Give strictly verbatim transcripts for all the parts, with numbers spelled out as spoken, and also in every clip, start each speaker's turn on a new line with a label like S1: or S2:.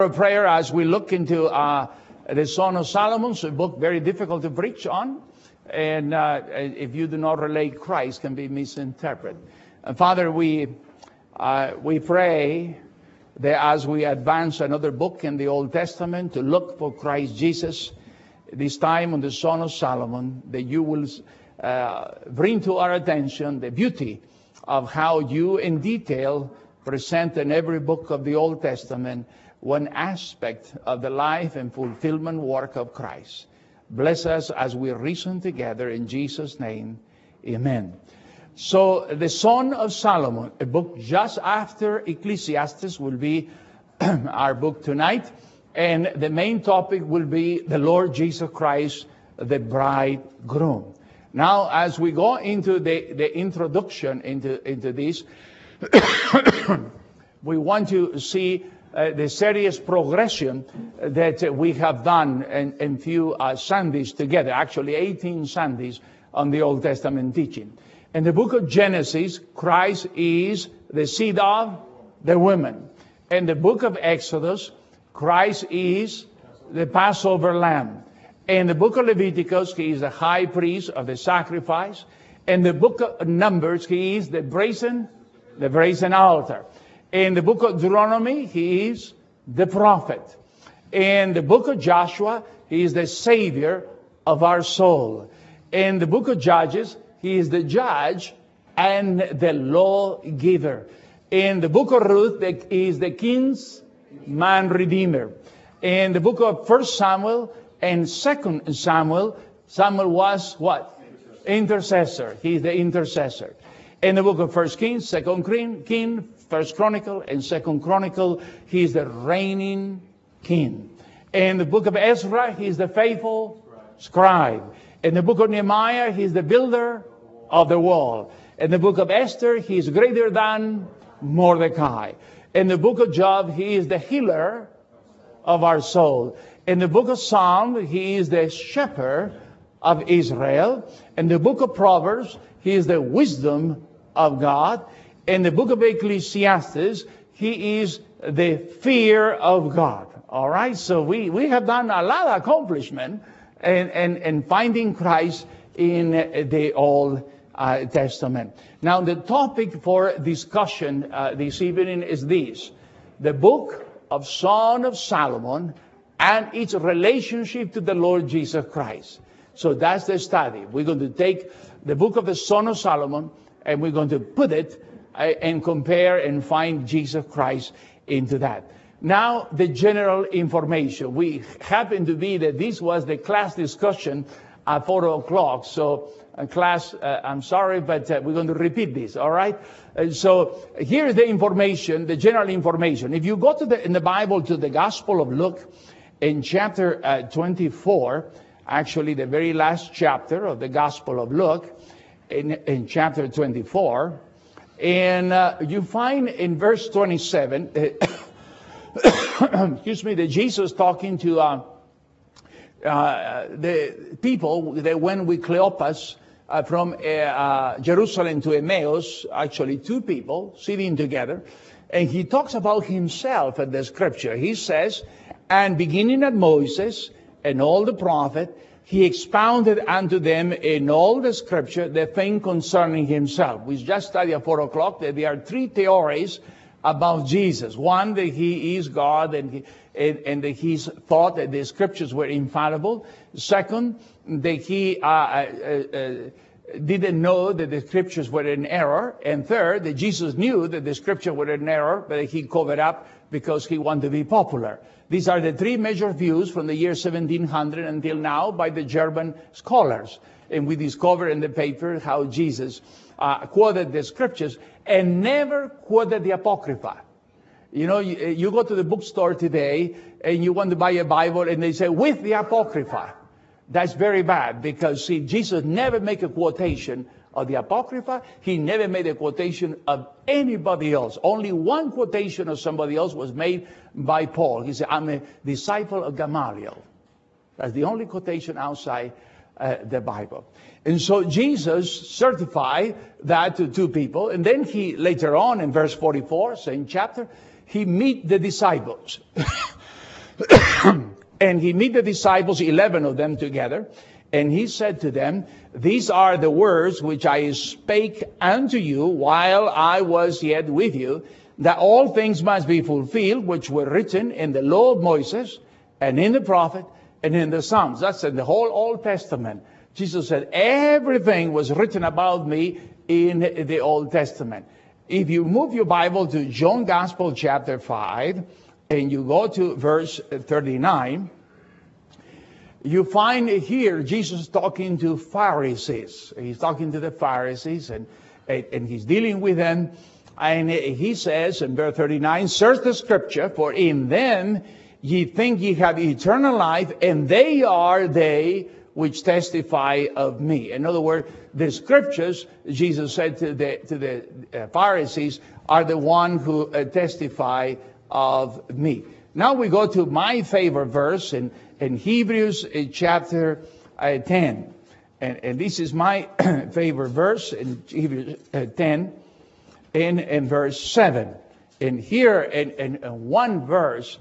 S1: A prayer as we look into uh, the Song of Solomon, a book very difficult to preach on, and uh, if you do not relate Christ, can be misinterpreted. And Father, we uh, we pray that as we advance another book in the Old Testament to look for Christ Jesus, this time on the Song of Solomon, that you will uh, bring to our attention the beauty of how you in detail present in every book of the Old Testament one aspect of the life and fulfillment work of Christ. Bless us as we reason together in Jesus' name. Amen. So the Song of Solomon, a book just after Ecclesiastes, will be our book tonight. And the main topic will be the Lord Jesus Christ, the bridegroom. Now, as we go into the, the introduction into, into this, we want to see Uh, the serious progression that uh, we have done in, in few uh, Sundays together, actually eighteen Sundays on the Old Testament teaching. In the book of Genesis, Christ is the seed of the woman. In the book of Exodus, Christ is the Passover lamb. In the book of Leviticus, he is the high priest of the sacrifice. In the book of Numbers, he is the brazen, the brazen altar. In the book of Deuteronomy, he is the prophet. In the book of Joshua, he is the savior of our soul. In the book of Judges, he is the judge and the lawgiver. In the book of Ruth, he is the king's man redeemer. In the book of First Samuel and Second Samuel, Samuel was what? Intercessor. He is the intercessor. In the book of First Kings, Second King, First Chronicle, and Second Chronicle, he is the reigning king. In the book of Ezra, he is the faithful scribe. In the book of Nehemiah, he is the builder of the wall. In the book of Esther, he is greater than Mordecai. In the book of Job, he is the healer of our soul. In the book of Psalm, he is the shepherd of Israel. In the book of Proverbs, he is the wisdom of God. In the book of Ecclesiastes, he is the fear of God. All right, so we, we have done a lot of accomplishment in, in, in finding Christ in the Old uh, Testament. Now, the topic for discussion uh, this evening is this: the book of Song of Solomon and its relationship to the Lord Jesus Christ. So that's the study. We're going to take the book of the Song of Solomon and we're going to put it and compare and find Jesus Christ into that. Now, the general information. We happen to be that this was the class discussion at four o'clock. So, uh, class, uh, I'm sorry, but uh, we're going to repeat this, all right? Uh, so, here's the information, the general information. If you go to the in the Bible to the Gospel of Luke, in chapter uh, twenty-four, actually the very last chapter of the Gospel of Luke, in, in chapter twenty-four, and uh, you find in verse twenty-seven, uh, excuse me, that Jesus talking to uh, uh, the people that went with Cleopas uh, from uh, uh, Jerusalem to Emmaus, actually two people sitting together, and he talks about himself in the scripture. He says, and beginning at Moses and all the prophet, he expounded unto them in all the scripture the thing concerning himself. We just studied at four o'clock that there are three theories about Jesus. One, that he is God and, he, and, and that he's thought that the scriptures were infallible. Second, that he uh, uh, uh, didn't know that the scriptures were in error. And third, that Jesus knew that the scripture were in error, but he covered up because he wanted to be popular. These are the three major views from the year seventeen hundred until now by the German scholars. And we discover in the paper how Jesus uh, quoted the scriptures and never quoted the Apocrypha. You know, you, you go to the bookstore today and you want to buy a Bible and they say, with the Apocrypha. That's very bad because, see, Jesus never made a quotation of the Apocrypha. He never made a quotation of anybody else. Only one quotation of somebody else was made by Paul. He said, I'm a disciple of Gamaliel. That's the only quotation outside uh, the Bible. And so Jesus certified that to two people. And then he, later on in verse forty-four, same chapter, he meet the disciples. And he met the disciples, eleven of them together, and he said to them, these are the words which I spake unto you while I was yet with you, that all things must be fulfilled which were written in the law of Moses and in the prophet and in the Psalms. That's in the whole Old Testament. Jesus said everything was written about me in the Old Testament. If you move your Bible to John Gospel chapter five and you go to verse thirty-nine, you find here Jesus talking to Pharisees. He's talking to the Pharisees and, and he's dealing with them. And he says in verse thirty-nine, search the scripture, for in them ye think ye have eternal life, and they are they which testify of me. In other words, the scriptures, Jesus said to the, to the uh, Pharisees, are the one who uh, testify of me. Now we go to my favorite verse in, in Hebrews uh, chapter uh, ten. And, and this is my favorite verse in Hebrews uh, ten. In, in verse seven. And here in, in, in one verse,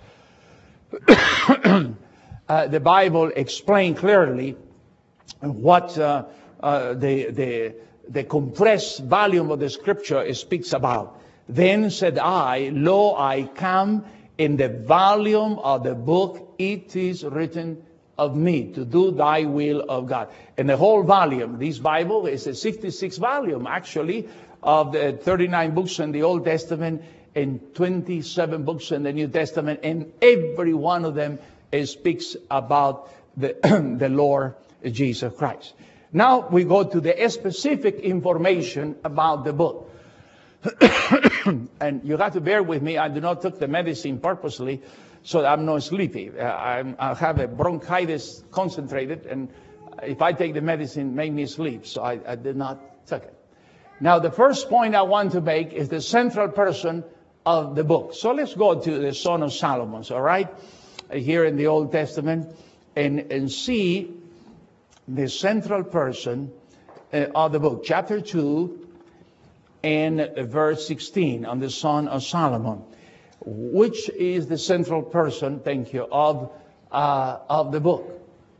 S1: uh, the Bible explains clearly what uh, uh, the, the, the compressed volume of the scripture speaks about. Then said I, lo, I come, in the volume of the book it is written of me, to do thy will of God. And the whole volume, this Bible is a sixty-six volume actually, of the thirty-nine books in the Old Testament and twenty-seven books in the New Testament, and every one of them speaks about the, the Lord Jesus Christ. Now we go to the specific information about the book. And you have to bear with me, I do not take the medicine purposely so that I'm not sleepy. Uh, I'm, I have a bronchitis concentrated, and if I take the medicine, it makes me sleep, so I, I did not take it. Now, the first point I want to make is the central person of the book. So let's go to the Song of Solomon, all right, here in the Old Testament, and, and see the central person uh, of the book. Chapter two and uh, verse sixteen on the Song of Solomon, which is the central person, thank you, of, uh, of the book.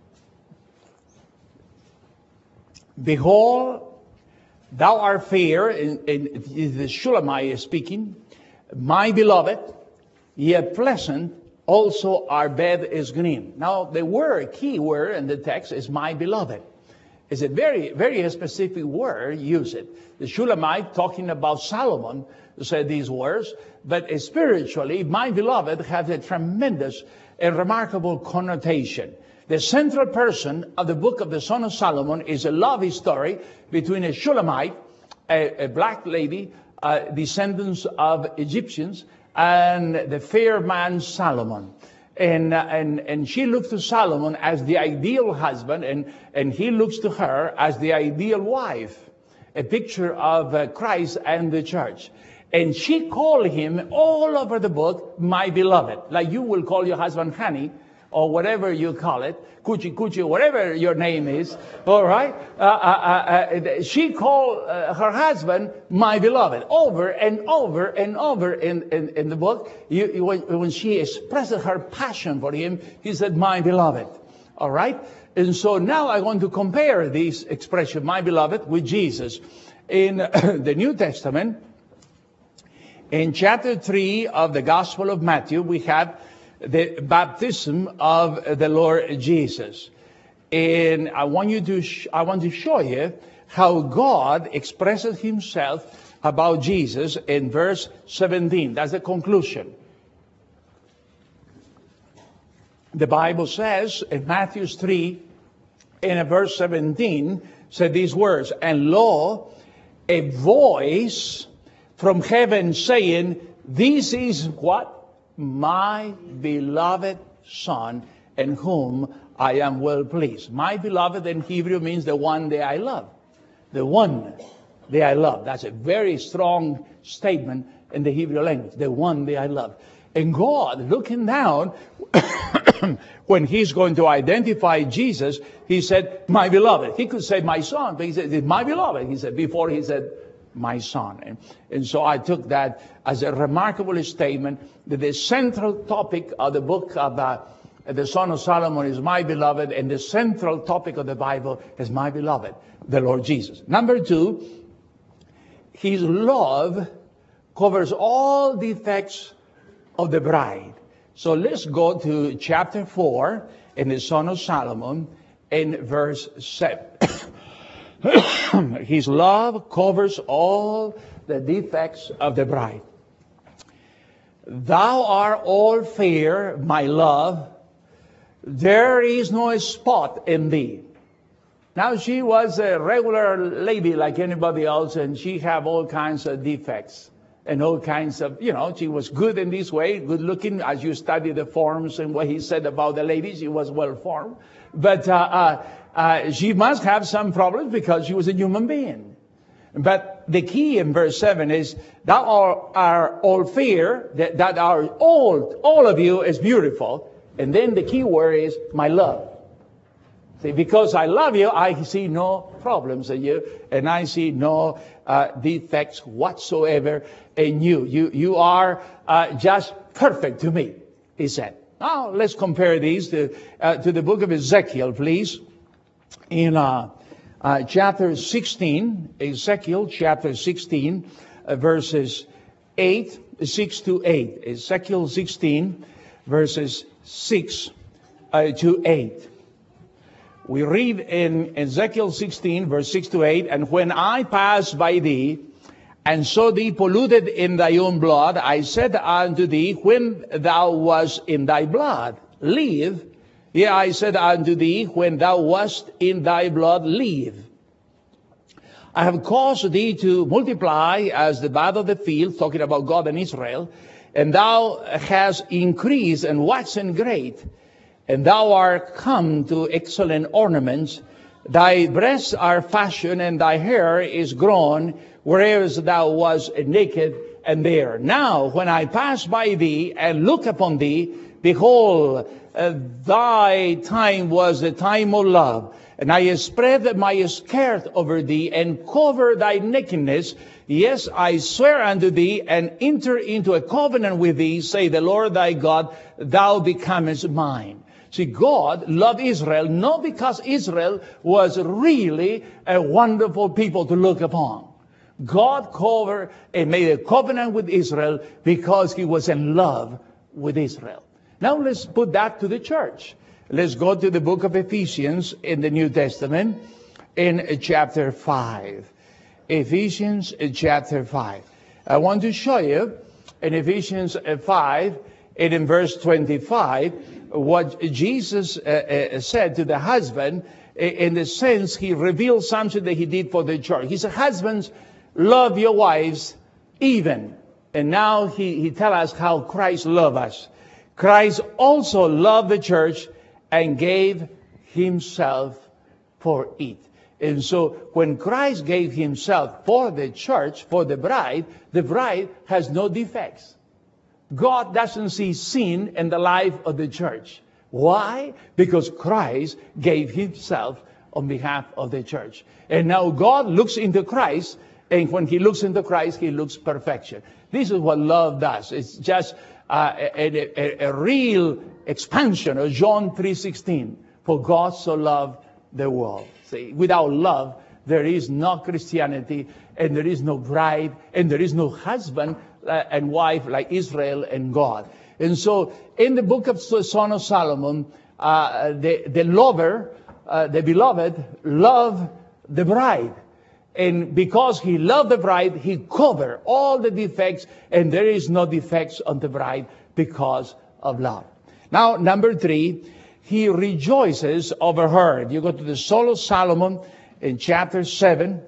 S1: Behold, thou art fair, and, and the Shulamite is speaking, my beloved, yet pleasant, also our bed is green. Now, the word, key word in the text is my beloved. It's a very, very specific word, use it. The Shulamite, talking about Solomon, said these words, but spiritually, my beloved has a tremendous and remarkable connotation. The central person of the book of the Song of Solomon is a love story between a Shulamite, a, a black lady, uh, descendants of Egyptians, and the fair man Solomon. And, uh, and, and she looks to Solomon as the ideal husband, and, and he looks to her as the ideal wife, a picture of uh, Christ and the church. And she called him all over the book, my beloved, like you will call your husband honey, or whatever you call it, Coochie Coochie, whatever your name is, all right? Uh, uh, uh, she called uh, her husband my beloved over and over and over in, in, in the book. You, you, when, when she expressed her passion for him, he said, my beloved, all right? And so now I want to compare this expression, my beloved, with Jesus. In the New Testament, in chapter three of the Gospel of Matthew, we have the baptism of the Lord Jesus. And I want you to, sh- I want to show you how God expresses himself about Jesus in verse seventeen. That's the conclusion. The Bible says in Matthew three, in verse seventeen, said these words, and lo, a voice from heaven saying, this is what? My beloved Son, in whom I am well pleased. My beloved in Hebrew means the one that I love. The one that I love. That's a very strong statement in the Hebrew language. The one that I love. And God, looking down, when he's going to identify Jesus, he said, my beloved. He could say my son, but he said, my beloved. He said, before he said, my son. And, and so I took that as a remarkable statement that the central topic of the book of, uh, The Son of Solomon is my beloved, and the central topic of the Bible is my beloved, the Lord Jesus. Number two, his love covers all defects of the bride. So let's go to chapter four in the Son of Solomon in verse seven. His love covers all the defects of the bride. Thou art all fair, my love. There is no spot in thee. Now, she was a regular lady like anybody else, and she had all kinds of defects and all kinds of, you know, she was good in this way, good looking. As you study the forms and what he said about the lady, she was well formed. But uh, uh, uh, she must have some problems because she was a human being. But the key in verse seven is, thou are, are all fair, that, that are all, all of you is beautiful. And then the key word is my love. See, because I love you, I see no problems in you, and I see no uh, defects whatsoever in you. You, you are uh, just perfect to me, he said. Now, let's compare these to, uh, to the book of Ezekiel, please. In uh, uh, chapter sixteen, Ezekiel chapter sixteen, uh, verses eight, six to eight. Ezekiel sixteen, verses six uh, to eight. We read in Ezekiel sixteen, verse six to eight, and when I passed by thee, and saw thee polluted in thy own blood, I said unto thee, when thou wast in thy blood, live. Yea, I said unto thee, when thou wast in thy blood, live. I have caused thee to multiply as the bud of the field, talking about God and Israel, and thou hast increased and waxen great, and thou art come to excellent ornaments. Thy breasts are fashioned, and thy hair is grown, whereas thou wast naked and bare. Now, when I pass by thee and look upon thee, behold, uh, thy time was the time of love. And I spread my skirt over thee and cover thy nakedness. Yes, I swear unto thee and enter into a covenant with thee, say the Lord thy God, thou becomest mine. See, God loved Israel not because Israel was really a wonderful people to look upon. God covered and made a covenant with Israel because he was in love with Israel. Now let's put that to the church. Let's go to the book of Ephesians in the New Testament in chapter five. Ephesians chapter five. I want to show you in Ephesians five and in verse twenty-five what Jesus uh, uh, said to the husband, in the sense he revealed something that he did for the church. He said, husbands, love your wives even. And now he, he tells us how Christ loved us. Christ also loved the church and gave himself for it. And so when Christ gave himself for the church, for the bride, the bride has no defects. God doesn't see sin in the life of the church. Why? Because Christ gave himself on behalf of the church. And now God looks into Christ, and when he looks into Christ, he looks perfection. This is what love does. It's just uh, a, a, a real expansion of John three sixteen. For God so loved the world. See, without love, there is no Christianity, and there is no bride, and there is no husband and wife like Israel and God. And so in the book of Son of Solomon, uh, the, the lover, uh, the beloved, loved the bride. And because he loved the bride, he covered all the defects, and there is no defects on the bride because of love. Now, number three, he rejoices over her. You go to the Song of Solomon in chapter seven,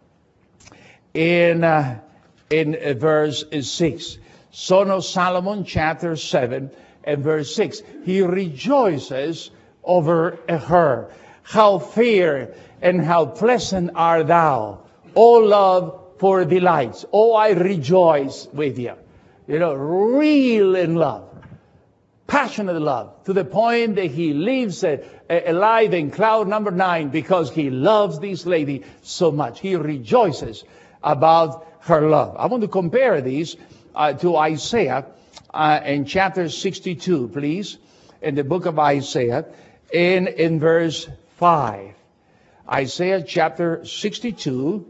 S1: in uh, in uh, verse six. Song of Solomon, chapter seven, and verse six. He rejoices over her. How fair and how pleasant art thou, O love for delights. Oh, I rejoice with you. You know, real in love. Passionate love, to the point that he lives uh, alive in cloud number nine because he loves this lady so much. He rejoices about her love. I want to compare these uh, to Isaiah uh, in chapter sixty-two, please. in the book of Isaiah, in, in verse five. Isaiah chapter sixty-two,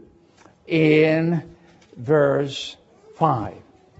S1: in verse five.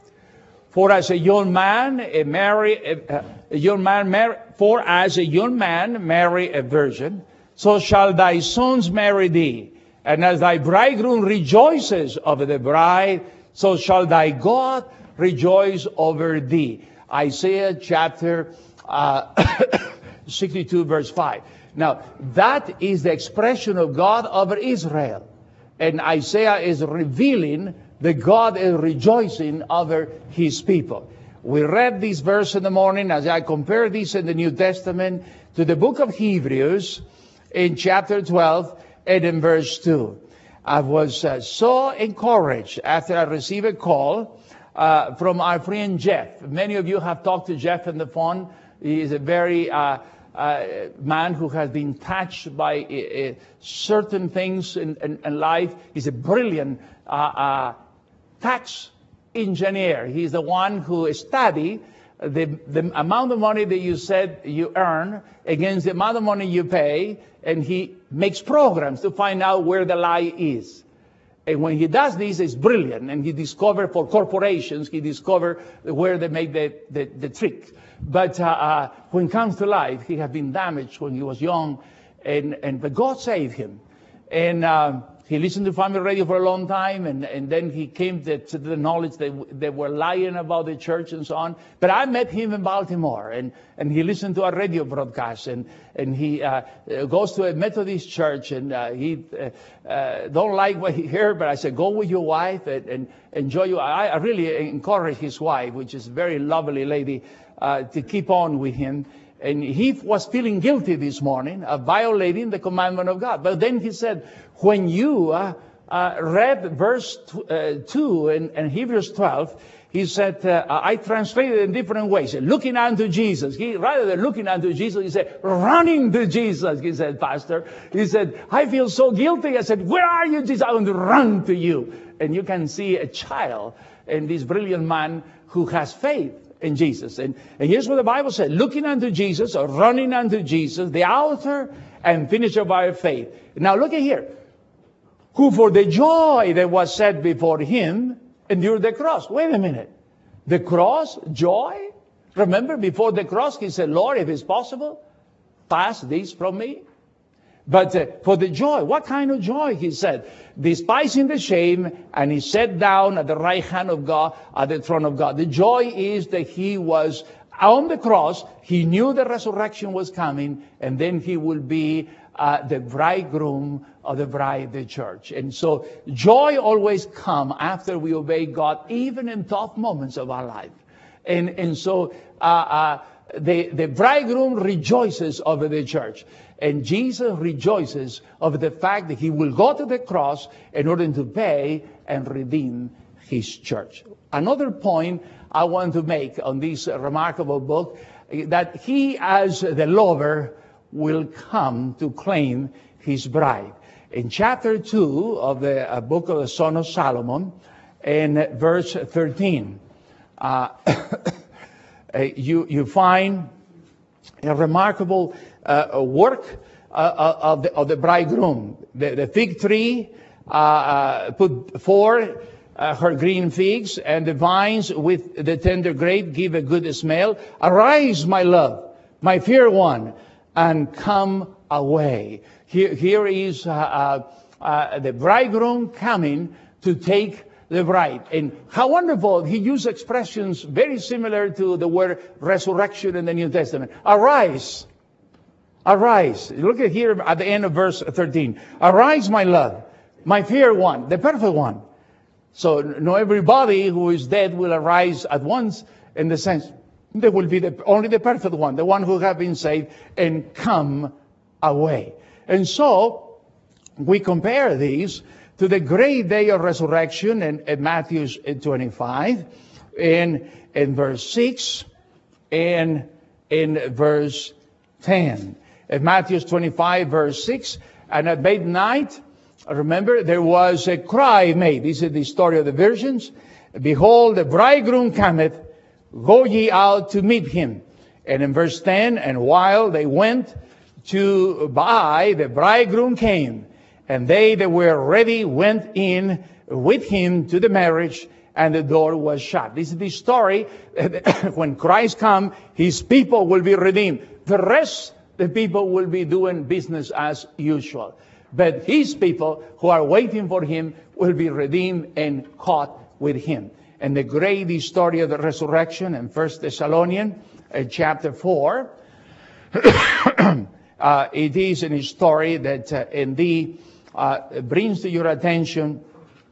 S1: For as a young man a marry a, a young man marry, for as a young man marry a virgin, so shall thy sons marry thee. And as thy bridegroom rejoices over the bride, so shall thy God rejoice over thee. Isaiah chapter uh, sixty-two, verse five. Now, that is the expression of God over Israel. And Isaiah is revealing that God is rejoicing over his people. We read this verse in the morning as I compare this in the New Testament to the book of Hebrews in chapter twelve and in verse two. I was uh, so encouraged after I received a call uh, from our friend Jeff. Many of you have talked to Jeff on the phone. He is a very uh, uh, man who has been touched by uh, uh, certain things in, in, in life. He's a brilliant uh, uh, tax engineer. He's the one who studied the, the amount of money that you said you earn against the amount of money you pay, and he makes programs to find out where the lie is. And when he does this, it's brilliant. And he discovered for corporations, he discovered where they make the, the, the trick. But uh, uh, when it comes to life, he had been damaged when he was young, and, and but God saved him. And uh, he listened to family radio for a long time, and, and then he came to, to the knowledge that they were lying about the church and so on. But I met him in Baltimore, and, and he listened to a radio broadcast, and, and he uh, goes to a Methodist church, and uh, he uh, uh, don't like what he heard, but I said, go with your wife and, and enjoy your... I, I really encourage his wife, which is a very lovely lady, uh, to keep on with him. And he was feeling guilty this morning of violating the commandment of God. But then he said, when you uh, uh, read verse t- uh, two in, in Hebrews twelve, he said, uh, I translated it in different ways. Looking unto Jesus. He, rather than looking unto Jesus, he said, running to Jesus. He said, Pastor, he said, I feel so guilty. I said, where are you, Jesus? I want to run to you. And you can see a child in this brilliant man who has faith in Jesus. And, and here's what the Bible said, looking unto Jesus, or running unto Jesus, the author and finisher of our faith. Now look at here. Who for the joy that was set before him endured the cross. Wait a minute. The cross, joy? Remember, before the cross, he said, Lord, if it's possible, pass this from me. But uh, for the joy, what kind of joy? He said, despising the shame, and he sat down at the right hand of God, at the throne of God. The joy is that he was on the cross. He knew the resurrection was coming, and then he will be uh, the bridegroom of the bride, the church. And so joy always comes after we obey God, even in tough moments of our life. And, and so uh, uh, the, the bridegroom rejoices over the church. And Jesus rejoices over the fact that he will go to the cross in order to pay and redeem his church. Another point I want to make on this remarkable book, that he as the lover will come to claim his bride. In chapter two of the uh, book of the Song of Solomon, in verse thirteen, uh, you, you find a remarkable uh, work uh, of, the, of the bridegroom. The, the fig tree uh, uh, put forth uh, her green figs, and the vines with the tender grape give a good smell. Arise, my love, my fair one, and come away. Here, here is uh, uh, uh, the bridegroom coming to take the bride. And how wonderful, he used expressions very similar to the word resurrection in the New Testament. Arise, arise. Look at here at the end of verse thirteen. Arise, my love, my fair one, the perfect one. So not everybody who is dead will arise at once, in the sense there will be the, only the perfect one, the one who have been saved, and come away. And so we compare these to the great day of resurrection in, in Matthew twenty-five, in, in verse six, and in verse ten. In Matthew twenty-five, verse six, and at midnight, remember, there was a cry made. This is the story of the virgins. Behold, the bridegroom cometh, go ye out to meet him. And in verse ten, and while they went to buy, the bridegroom came, and they that were ready went in with him to the marriage, and the door was shut. This is the story. When Christ comes, his people will be redeemed. The rest, the people will be doing business as usual. But his people who are waiting for him will be redeemed and caught with him. And the great story of the resurrection in First Thessalonians uh, chapter four, uh, it is a story that uh, indeed uh, brings to your attention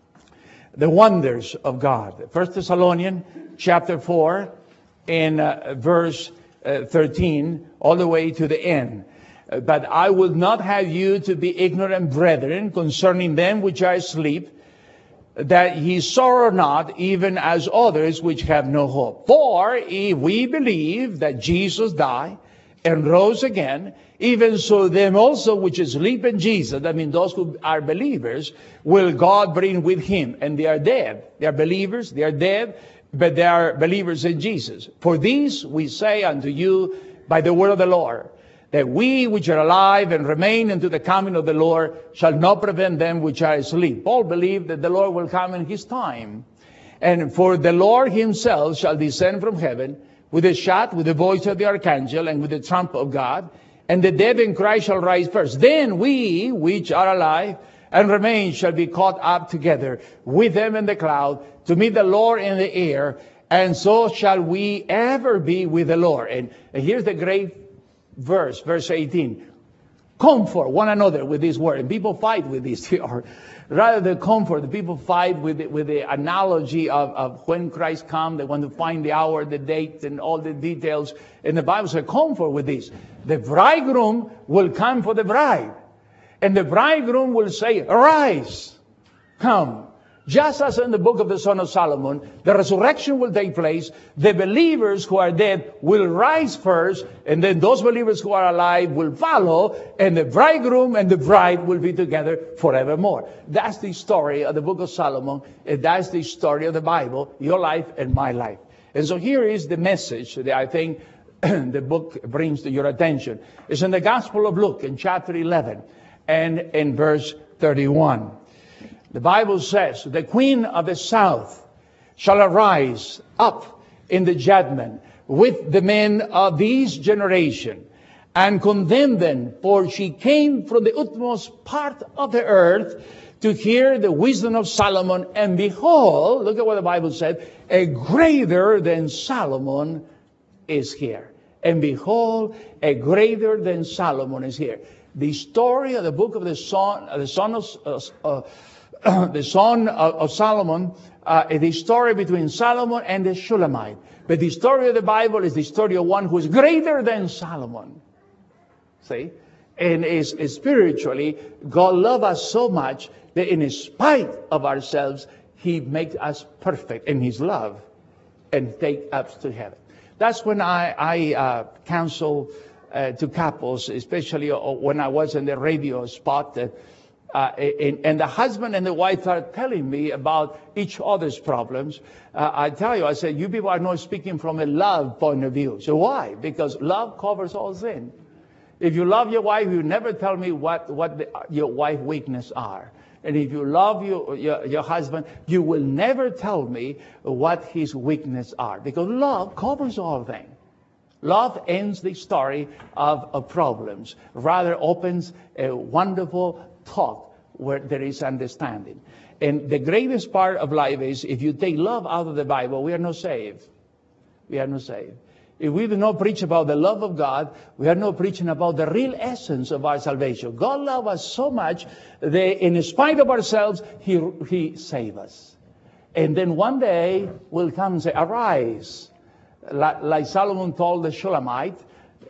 S1: the wonders of God. First Thessalonians chapter four in uh, verse uh, thirteen all the way to the end. Uh, but I would not have you to be ignorant, brethren, concerning them which are asleep, that ye sorrow not, even as others which have no hope. For if we believe that Jesus died and rose again, even so them also which sleep in Jesus, I mean those who are believers, will God bring with him. And they are dead. They are believers, they are dead, but they are believers in Jesus. For these we say unto you by the word of the Lord, that we which are alive and remain unto the coming of the Lord shall not prevent them which are asleep. Paul believed that the Lord will come in his time. And for the Lord himself shall descend from heaven with a shout, with the voice of the archangel, and with the trump of God. And the dead in Christ shall rise first. Then we which are alive and remain shall be caught up together with them in the cloud to meet the Lord in the air. And so shall we ever be with the Lord. And, and here's the great verse, verse eighteen. Comfort one another with this word. And people fight with this. Or rather than comfort, the people fight with the, with the analogy of, of when Christ comes. They want to find the hour, the date, and all the details. And the Bible says comfort with this. The bridegroom will come for the bride. And the bridegroom will say, arise, come. Just as in the book of the Son of Solomon, the resurrection will take place. The believers who are dead will rise first, and then those believers who are alive will follow, and the bridegroom and the bride will be together forevermore. That's the story of the book of Solomon, and that's the story of the Bible, your life and my life. And so here is the message that I think the book brings to your attention. It's in the Gospel of Luke in chapter eleven and in verse thirty-one. The Bible says, the queen of the south shall arise up in the judgment with the men of this generation and condemn them, for she came from the utmost part of the earth to hear the wisdom of Solomon. And behold, look at what the Bible said, a greater than Solomon is here. And behold, a greater than Solomon is here. The story of the book of the son, the son of uh, uh, the son of, of Solomon, uh, is the story between Solomon and the Shulamite. But the story of the Bible is the story of one who is greater than Solomon. See? And is, is spiritually, God loves us so much that in spite of ourselves, He makes us perfect in His love and take us to heaven. That's when I, I uh, counsel uh, to couples, especially when I was in the radio spot. Uh, uh, and, and the husband and the wife are telling me about each other's problems. Uh, I tell you, I said, you people are not speaking from a love point of view. So why? Because love covers all sin. If you love your wife, you never tell me what, what the, your wife's weaknesses are. And if you love your, your, your husband, you will never tell me what his weaknesses are. Because love covers all things. Love ends the story of, of problems. Rather opens a wonderful talk where there is understanding. And the greatest part of life is if you take love out of the Bible, we are not saved. We are not saved. If we do not preach about the love of God, we are not preaching about the real essence of our salvation. God loves us so much that in spite of ourselves, He, he saved us. And then one day, we'll come and say, arise. Like, like Solomon told the Shulamite,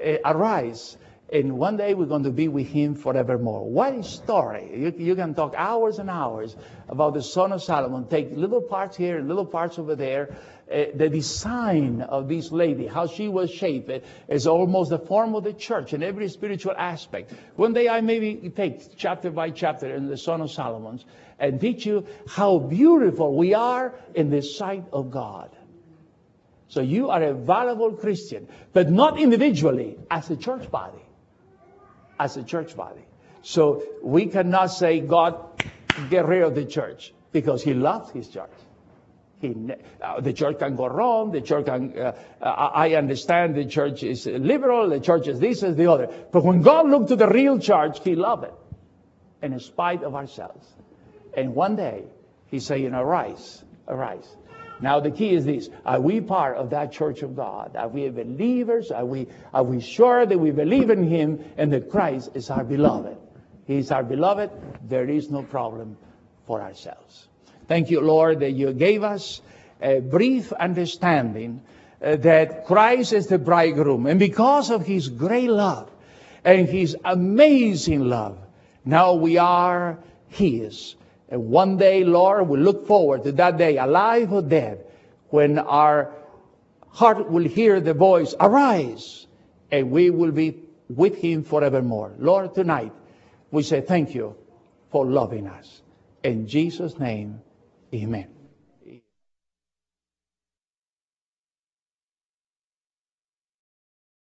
S1: arise. And one day we're going to be with Him forevermore. What a story. You, you can talk hours and hours about the son of Solomon. Take little parts here and little parts over there. Uh, the design of this lady, how she was shaped, uh, is almost the form of the church in every spiritual aspect. One day I maybe take chapter by chapter in the Son of Solomon's and teach you how beautiful we are in the sight of God. So you are a valuable Christian, but not individually, as a church body. As a church body. So we cannot say, God, get rid of the church, because he loves his church. He, uh, the church can go wrong. The church can, uh, I understand the church is liberal. The church is this, is the other. But when God looked to the real church, he loved it. In spite of ourselves. And one day, he's saying, arise, arise. Now the key is this. Are we part of that church of God? Are we believers? Are we, are we sure that we believe in him and that Christ is our beloved? He is our beloved. There is no problem for ourselves. Thank you, Lord, that you gave us a brief understanding uh, that Christ is the bridegroom. And because of his great love and his amazing love, now we are his. And one day, Lord, we look forward to that day, alive or dead, when our heart will hear the voice, arise, and we will be with him forevermore. Lord, tonight, we say thank you for loving us. In Jesus' name, amen.